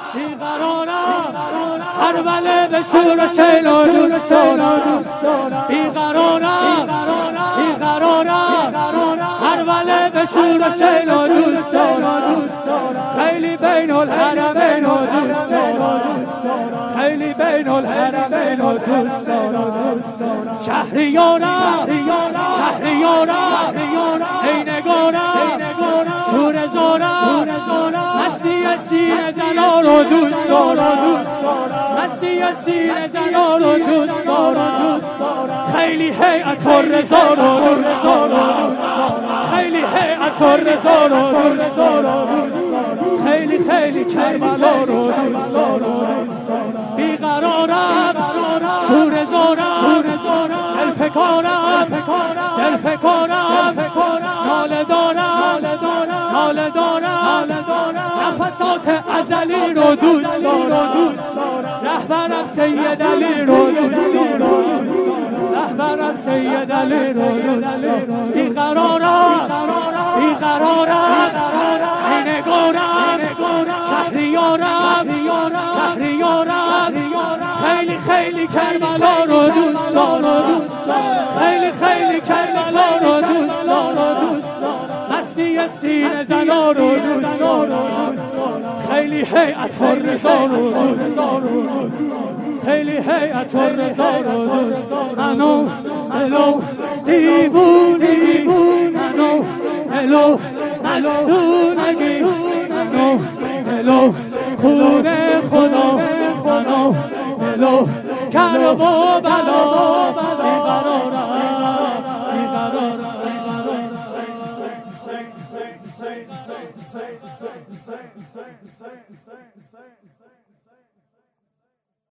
بیقرارم کربله به شور شیل و دوست دارم بیقرارم کربله به شور شیل و دوست دارم خیلی بین الحرمین و دوست دارم خیلی بین الحرمین و دوست دارم شهریارم ای نگارم شور زارم مستی سینه زنا رو دوست دارم مستی سینه زنا رو دوست دارم خیلی هیئت الرضا رو دوست دارم خیلی هیئت الرضا رو دوست دارم خیلی کربلا رو دوست دارم بیقرارم شور زارم دل فکارم ناله دارم نفسات ازلی رو دوست دارم رهبرم سید علی رو دوست دارم رهبرم سید علی رو دوست دارم بیقرارم ای نگارم شهریارم خیلی کربلا رو دوست دارم خیلی کربلا رو دوست دارم مستی سینه زنا رو دوست دارم خیلی هیئت الرضا رو دوست دارم خیلی هیئت الرضا رو دوست دارم منو دیوونگی منو مستونگی منو خون خدا منو کرب و بلا بیقرارم